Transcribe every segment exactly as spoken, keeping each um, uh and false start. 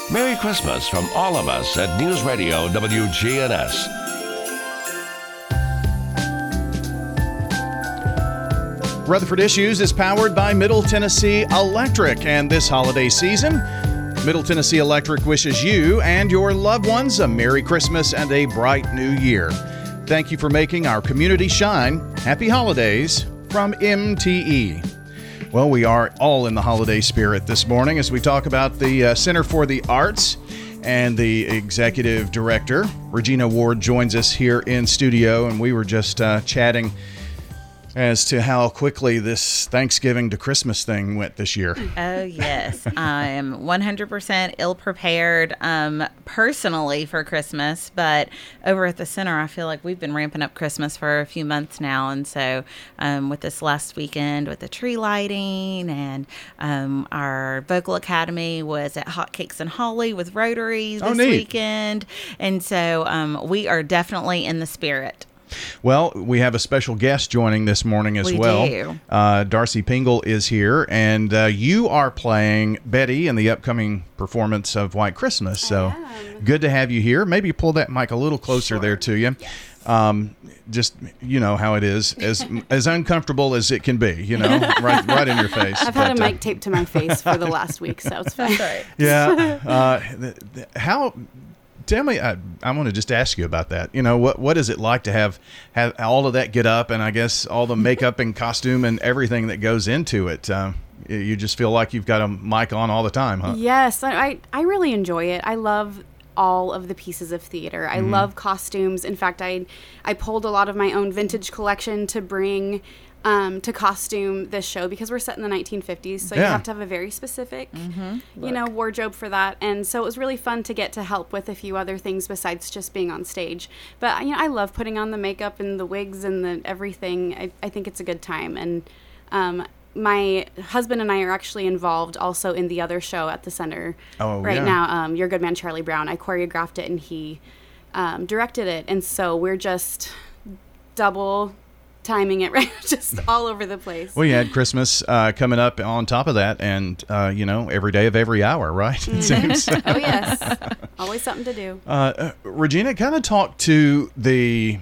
Merry Christmas from all of us at News Radio W G N S. Rutherford Issues is powered by Middle Tennessee Electric, and this holiday season, Middle Tennessee Electric wishes you and your loved ones a Merry Christmas and a bright new year. Thank you for making our community shine. Happy holidays from M T E. Well, we are all in the holiday spirit this morning as we talk about the uh, Center for the Arts, and the executive director, Regina Ward, joins us here in studio, and we were just uh, chatting as to how quickly this Thanksgiving to Christmas thing went this year. Oh, yes. I am one hundred percent ill-prepared um, personally for Christmas, but over at the center, I feel like we've been ramping up Christmas for a few months now, and so um, with this last weekend with the tree lighting, and um, our Vocal Academy was at Hotcakes and Holly with Rotary this oh, neat. weekend, and so um, we are definitely in the spirit. Well, we have a special guest joining this morning as we well. Do. Uh, Darcy Pingle is here, and uh, you are playing Betty in the upcoming performance of White Christmas. So good to have you here. Maybe pull that mic a little closer sure. there to you. Yes. Um, just, you know how it is, as as uncomfortable as it can be, you know, right right in your face. I've had But, a uh, mic taped to my face for the last week, so it's fine. Right. Yeah. Uh, th- th- how... Tell me, I, I want to just ask you about that. You know, what what is it like to have, have all of that get up, and I guess all the makeup and costume and everything that goes into it? Uh, you just feel like you've got a mic on all the time, huh? Yes, I, I really enjoy it. I love all of the pieces of theater. I Mm-hmm. love costumes. In fact, I I pulled a lot of my own vintage collection to bring um, to costume this show, because we're set in the nineteen fifties, so Yeah. you have to have a very specific, you know, wardrobe for that. And so it was really fun to get to help with a few other things besides just being on stage. But you know, I love putting on the makeup and the wigs and the everything. I, I think it's a good time. And um, my husband and I are actually involved also in the other show at the center Oh, right yeah. now. Um, Your Good Man, Charlie Brown. I choreographed it and he um, directed it. And so we're just double timing it, right? Just all over the place. Well, you had Christmas uh, coming up on top of that, and, uh, you know, every day of every hour, right? It seems. Oh, yes. Always something to do. Uh, uh, Regina, kind of talk to the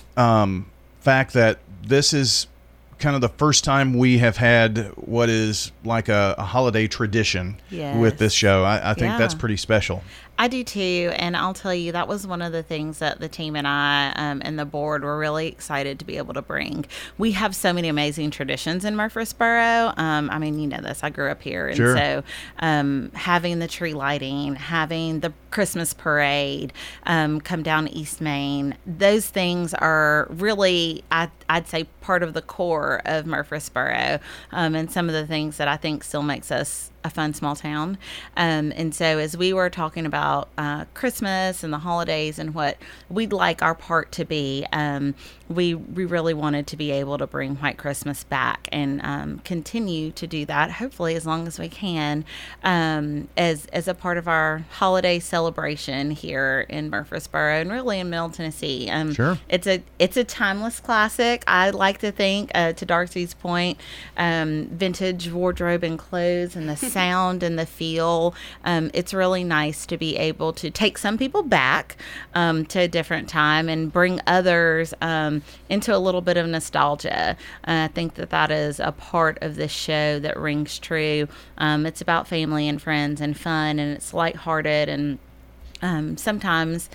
um, fact that this is kind of the first time we have had what is like a, a holiday tradition Yes. with this show. I, I think Yeah. that's pretty special. I do too, and I'll tell you, that was one of the things that the team and I um, and the board were really excited to be able to bring. We have so many amazing traditions in Murfreesboro. Um, I mean, you know this, I grew up here, and Sure. so um, having the tree lighting, having the Christmas parade um, come down East Main, those things are really, I, I'd say, part of the core of Murfreesboro, um, and some of the things that I think still makes us a fun small town. Um, and so as we were talking about uh, Christmas and the holidays and what we'd like our part to be, um, we we really wanted to be able to bring White Christmas back and um, continue to do that, hopefully as long as we can, um, as as a part of our holiday celebration here in Murfreesboro and really in Middle Tennessee. Um, Sure. It's a it's a timeless classic. I like to think, uh, to Darcy's point, um, vintage wardrobe and clothes and the sound and the feel. Um, it's really nice to be able to take some people back um, to a different time and bring others um, into a little bit of nostalgia. Uh, I think that that is a part of this show that rings true. Um, it's about family and friends and fun, and it's lighthearted, and um, sometimes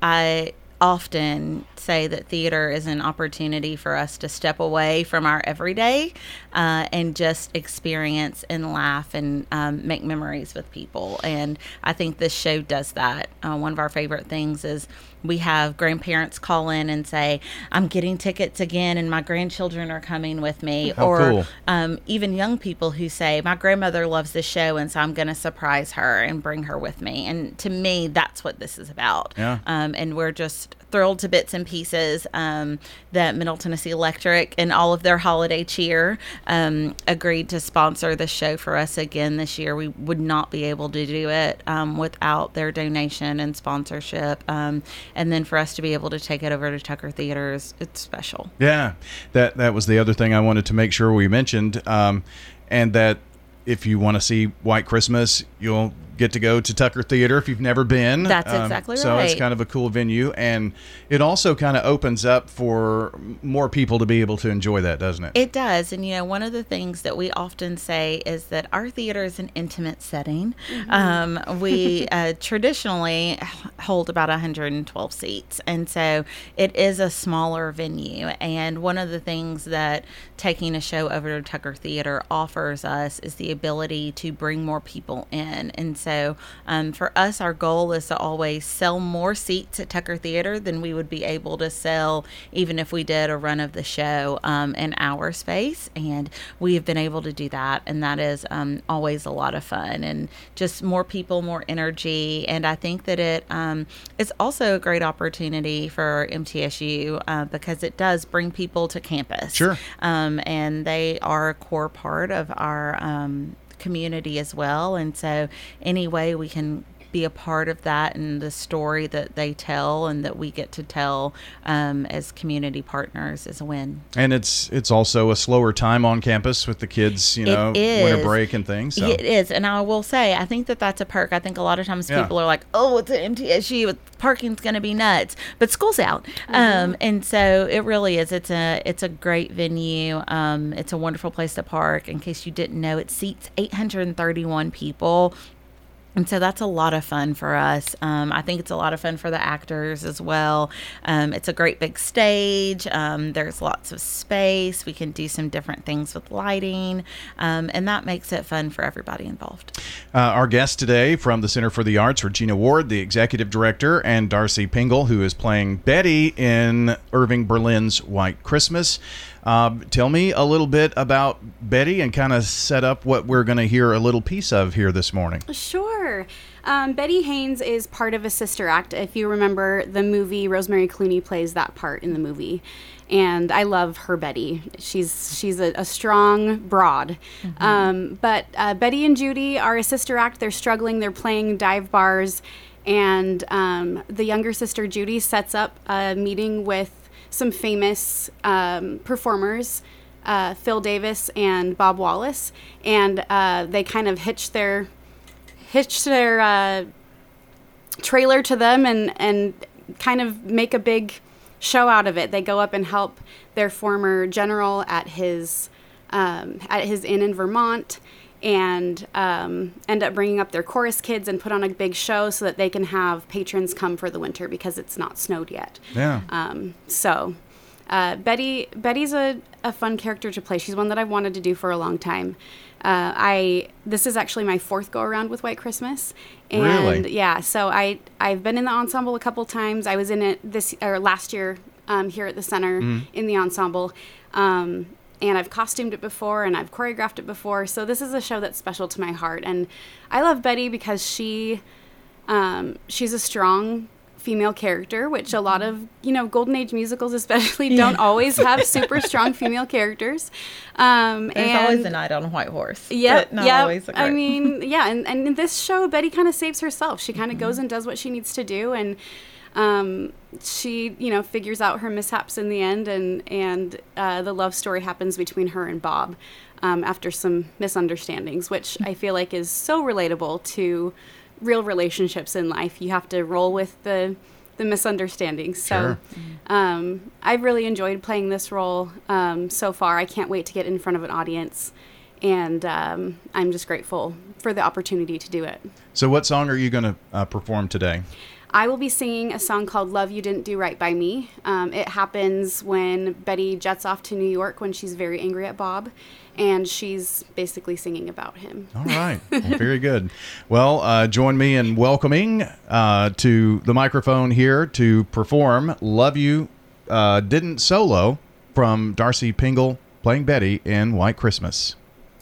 I often say that theater is an opportunity for us to step away from our everyday uh, and just experience and laugh and um, make memories with people. And I think this show does that. Uh, one of our favorite things is we have grandparents call in and say, I'm getting tickets again and my grandchildren are coming with me. How or cool. um, even young people who say, my grandmother loves this show, and so I'm going to surprise her and bring her with me. And to me, that's what this is about. Yeah. Um, and we're just thrilled to bits and pieces um, that Middle Tennessee Electric and all of their holiday cheer um, agreed to sponsor the show for us again this year. We would not be able to do it um, without their donation and sponsorship. Um, and then for us to be able to take it over to Tucker Theaters, it's special. Yeah, that that was the other thing I wanted to make sure we mentioned, um, and that if you want to see White Christmas, you'll get to go to Tucker Theater if you've never been. That's exactly um, so right. So it's kind of a cool venue, and it also kind of opens up for more people to be able to enjoy that, doesn't it? It does. And, you know, one of the things that we often say is that our theater is an intimate setting. Mm-hmm. Um, we uh, traditionally hold about one hundred twelve seats. And so it is a smaller venue. And one of the things that taking a show over to Tucker Theater offers us is the ability to bring more people in. And so um, for us, our goal is to always sell more seats at Tucker Theater than we would be able to sell even if we did a run of the show um, in our space. And we have been able to do that. And that is um, always a lot of fun and just more people, more energy. And I think that it um, is also a great opportunity for M T S U uh, because it does bring people to campus. Sure. Um, and they are a core part of our um, community as well. And so any way we can be a part of that and the story that they tell and that we get to tell um, as community partners is a win. And it's it's also a slower time on campus with the kids, you know, winter break and things. So. It is. And I will say, I think that that's a perk. I think a lot of times Yeah. people are like, oh, it's an M T S U, parking's going to be nuts. But school's out. Mm-hmm. Um, and so it really is. It's a, it's a great venue. Um, it's a wonderful place to park. In case you didn't know, it seats eight hundred thirty-one people. And so that's a lot of fun for us. Um, I think it's a lot of fun for the actors as well. Um, it's a great big stage. Um, there's lots of space. We can do some different things with lighting. Um, and that makes it fun for everybody involved. Uh, our guest today from the Center for the Arts, Regina Ward, the executive director, and Darcy Pingle, who is playing Betty in Irving Berlin's White Christmas. Uh, tell me a little bit about Betty and kind of set up what we're going to hear a little piece of here this morning. Sure. Um, Betty Haynes is part of a sister act. If you remember the movie, Rosemary Clooney plays that part in the movie. And I love her Betty. She's she's a, a strong broad. Mm-hmm. Um, but uh, Betty and Judy are a sister act. They're struggling. They're playing dive bars. And um, the younger sister, Judy, sets up a meeting with some famous um, performers, uh, Phil Davis and Bob Wallace, and uh, they kind of hitch their hitch their uh, trailer to them and and kind of make a big show out of it. They go up and help their former general at his um, at his inn in Vermont, and um, end up bringing up their chorus kids and put on a big show so that they can have patrons come for the winter because it's not snowed yet. Yeah. Um, so uh, Betty Betty's a, a fun character to play. She's one that I've wanted to do for a long time. Uh, I this is actually my fourth go around with White Christmas, and Really? yeah, so I I've been in the ensemble a couple times. I was in it this or last year um, here at the center Mm-hmm. in the ensemble. Um, And I've costumed it before, and I've choreographed it before. So this is a show that's special to my heart. And I love Betty because she, um, she's a strong female character, which a lot of, you know, Golden Age musicals especially don't always have super strong female characters. Um, There's and always a knight on a white horse. Yeah, but not yeah. always a I great- mean, yeah, and, and in this show, Betty kind of saves herself. She kind of mm-hmm. goes and does what she needs to do, and um, she, you know, figures out her mishaps in the end, and and uh, the love story happens between her and Bob um, after some misunderstandings, which I feel like is so relatable to real relationships in life. You have to roll with the the misunderstandings. So Sure. um, I've really enjoyed playing this role um, so far. I can't wait to get in front of an audience, and um, I'm just grateful for the opportunity to do it. So what song are you going to uh, perform today? I will be singing a song called Love You Didn't Do Right By Me. Um, it happens when Betty jets off to New York when she's very angry at Bob, and she's basically singing about him. All right. Well, very good. Well, uh, join me in welcoming uh, to the microphone here to perform Love You uh, Didn't Solo from Darcy Pingle playing Betty in White Christmas.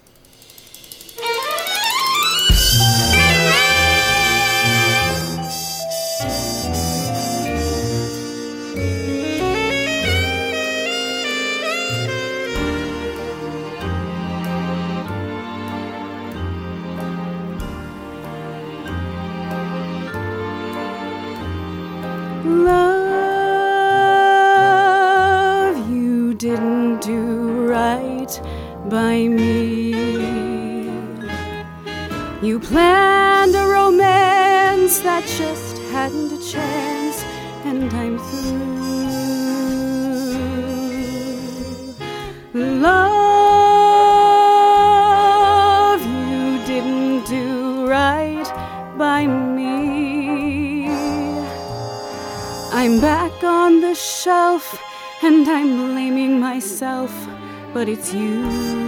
Love you didn't do right by me. You planned a romance hadn't a chance, and I'm through. Love, you didn't do right by me. I'm back on the shelf, and I'm blaming myself, but it's you.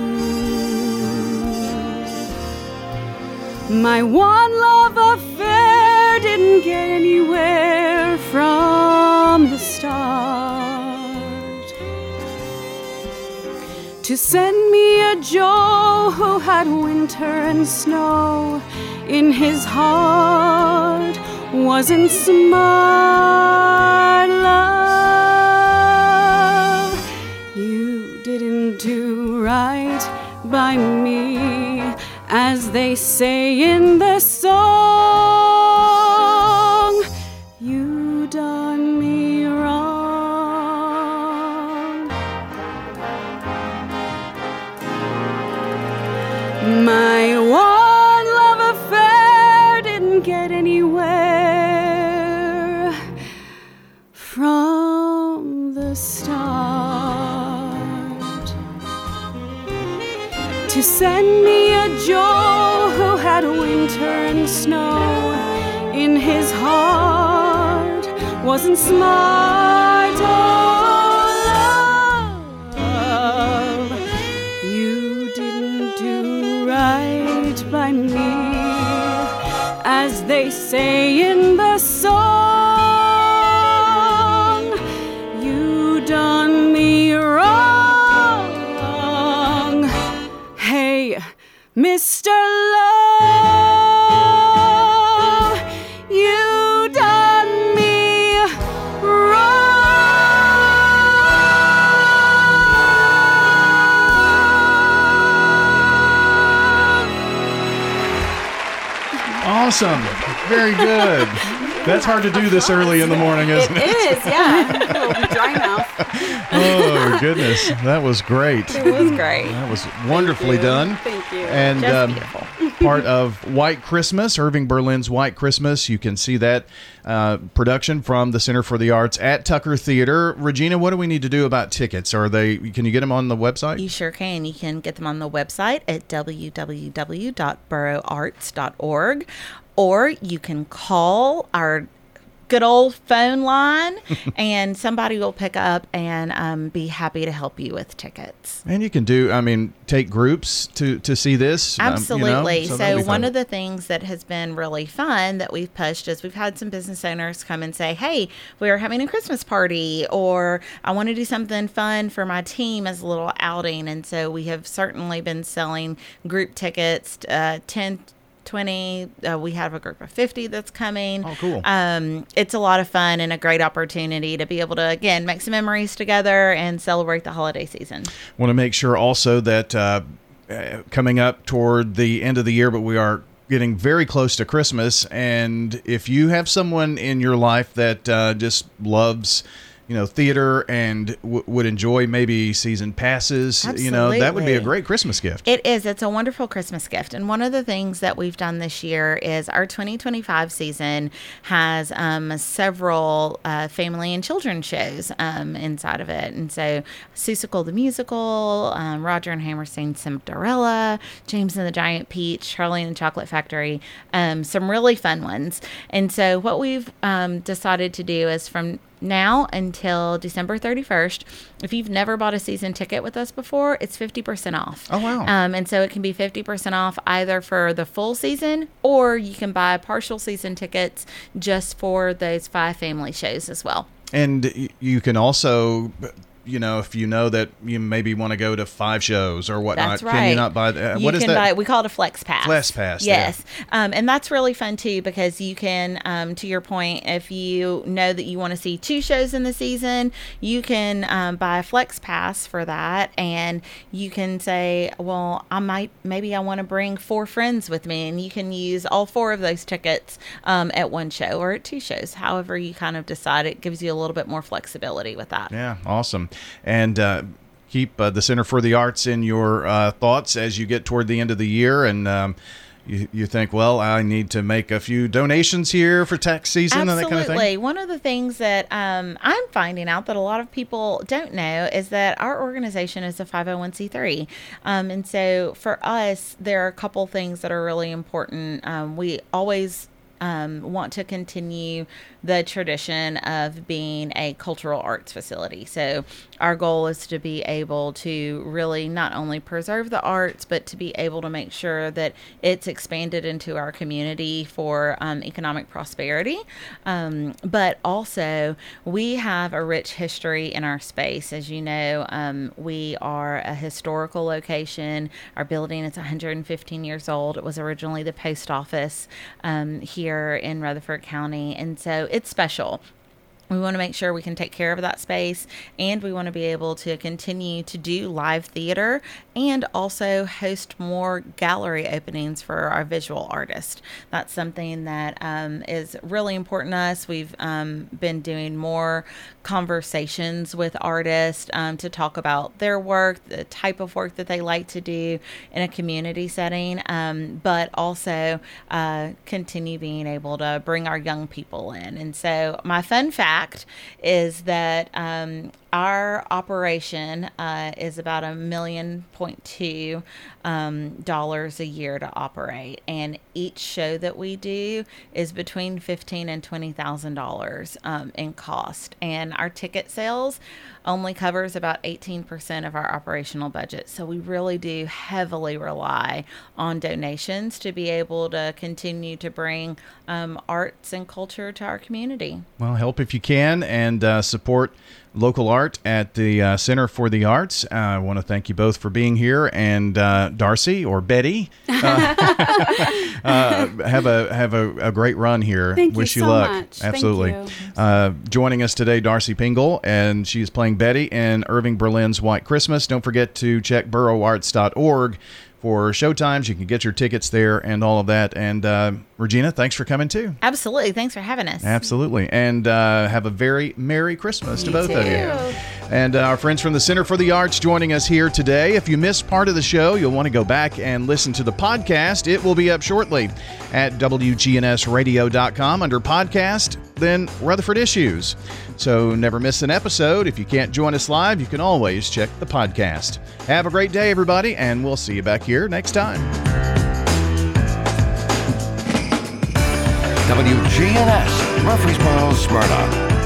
My one love affair didn't get anywhere from the start. To send me a Joe who had winter and snow in his heart wasn't smart, love. You didn't do right by me, as they say in the song. You done me wrong. My one love affair didn't get anywhere from the start. To send me a Joe who had winter and snow in his heart wasn't smart, oh love. You didn't do right by me, as they say in the song. You done me wrong. Hey, Mister Love, you done me wrong. Awesome. Very good. That's hard to do this early in the morning, isn't it? It is, yeah. A little dry mouth. Oh, goodness. That was great. It was great. That was wonderfully done. Thank you. And Just um, beautiful. part of White Christmas, Irving Berlin's White Christmas. You can see that uh, production from the Center for the Arts at Tucker Theater. Regina, what do we need to do about tickets? Are they? Can you get them on the website? You sure can. You can get them on the website at w w w dot borough arts dot org, or you can call our good old phone line and somebody will pick up and um, be happy to help you with tickets. And you can do, I mean, take groups to, to see this. Absolutely. Um, you know, so that'd be one fun. of the things that has been really fun that we've pushed is we've had some business owners come and say, hey, we're having a Christmas party, or I want to do something fun for my team as a little outing. And so we have certainly been selling group tickets, uh, ten twenty. Uh, we have a group of fifty that's coming. Oh, cool. Um, it's a lot of fun and a great opportunity to be able to, again, make some memories together and celebrate the holiday season. Want to make sure also that uh, uh, coming up toward the end of the year, but we are getting very close to Christmas. And if you have someone in your life that uh, just loves, you know, theater and w- would enjoy maybe season passes, you know, that would be a Absolutely. great Christmas gift. It is. It's a wonderful Christmas gift. And one of the things that we've done this year is our twenty twenty-five season has um, several uh, family and children's shows um, inside of it. And so Seussical the Musical, um, Roger and Hammerstein's Cinderella, James and the Giant Peach, Charlie and the Chocolate Factory, um, some really fun ones. And so what we've um, decided to do is from now until December thirty-first, if you've never bought a season ticket with us before, it's fifty percent off. Oh, wow. Um, and so it can be fifty percent off either for the full season, or you can buy partial season tickets just for those five family shows as well. And y- you can also, you know, if you know that you maybe want to go to five shows or whatnot, That's right. can you not buy that? You What is can that? buy, we call it a flex pass. Flex pass, Yes. Um, and that's really fun too, because you can, um, to your point, if you know that you want to see two shows in the season, you can um, buy a flex pass for that. And you can say, well, I might, maybe I want to bring four friends with me, and you can use all four of those tickets um, at one show or at two shows. However you kind of decide. It gives you a little bit more flexibility with that. Yeah, awesome. And uh, keep uh, the Center for the Arts in your uh, thoughts as you get toward the end of the year. And, um, you, you think, well, I need to make a few donations here for tax season Absolutely. and that kind of thing? Absolutely. One of the things that um, I'm finding out that a lot of people don't know is that our organization is a five oh one c three. Um, and so for us, there are a couple things that are really important. Um, we always Um, want to continue the tradition of being a cultural arts facility. So our goal is to be able to really not only preserve the arts, but to be able to make sure that it's expanded into our community for um, economic prosperity. Um, but also, we have a rich history in our space. As you know, um, we are a historical location. Our building is one hundred fifteen years old. It was originally the post office um, here in Rutherford County, and so it's special. We want to make sure we can take care of that space, and we want to be able to continue to do live theater and also host more gallery openings for our visual artists. That's something that um, is really important to us. We've um, been doing more conversations with artists um, to talk about their work, the type of work that they like to do in a community setting, um, but also uh, continue being able to bring our young people in. And so my fun fact is that um, our operation uh, is about a million point two um, dollars a year to operate, and each show that we do is between fifteen and twenty thousand dollars um, in cost, and our ticket sales only covers about eighteen percent of our operational budget. So we really do heavily rely on donations to be able to continue to bring um, arts and culture to our community. Well, help if you can, and uh, support local art at the uh, Center for the Arts. Uh, I want to thank you both for being here, and uh, Darcy or Betty, uh, uh, have a have a, a great run here. Thank Wish you you so luck. much. Absolutely. Thank you. Uh, joining us today, Darcy Pingle, and she's playing Betty in Irving Berlin's White Christmas. Don't forget to check borough arts dot org for showtimes. You can get your tickets there and all of that. And uh, Regina, thanks for coming too. Absolutely. Thanks for having us. Absolutely. And uh, have a very Merry Christmas to You both too. of you. And uh, our friends from the Center for the Arts joining us here today. If you missed part of the show, you'll want to go back and listen to the podcast. It will be up shortly at W G N S radio dot com under podcast, then Rutherford Issues. So never miss an episode. If you can't join us live, you can always check the podcast. Have a great day, everybody, and we'll see you back here next time. W G N S, Murfreesboro, Smyrna.